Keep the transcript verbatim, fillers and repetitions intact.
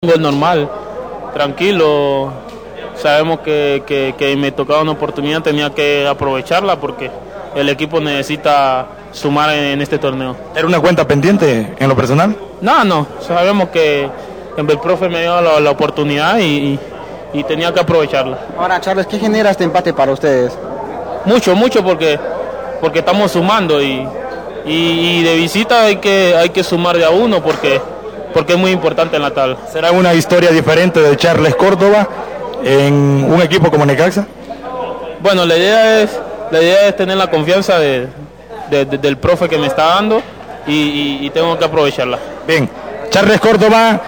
Gol normal, tranquilo. Sabemos que, que, que me tocaba una oportunidad, tenía que aprovecharla porque el equipo necesita sumar en, en este torneo. ¿Era una cuenta pendiente en lo personal? No, no, sabemos que el profe me dio la, la oportunidad y, y, y tenía que aprovecharla. Ahora, Charles, ¿qué genera este empate para ustedes? Mucho, mucho porque, porque estamos sumando y, y, y de visita hay que, hay que sumar de a uno porque... porque es muy importante en la tabla. ¿Será una historia diferente de Charles Córdoba en un equipo como Necaxa? Bueno, la idea es, la idea es tener la confianza de, de, de, del profe que me está dando y, y, y tengo que aprovecharla. Bien, Charles Córdoba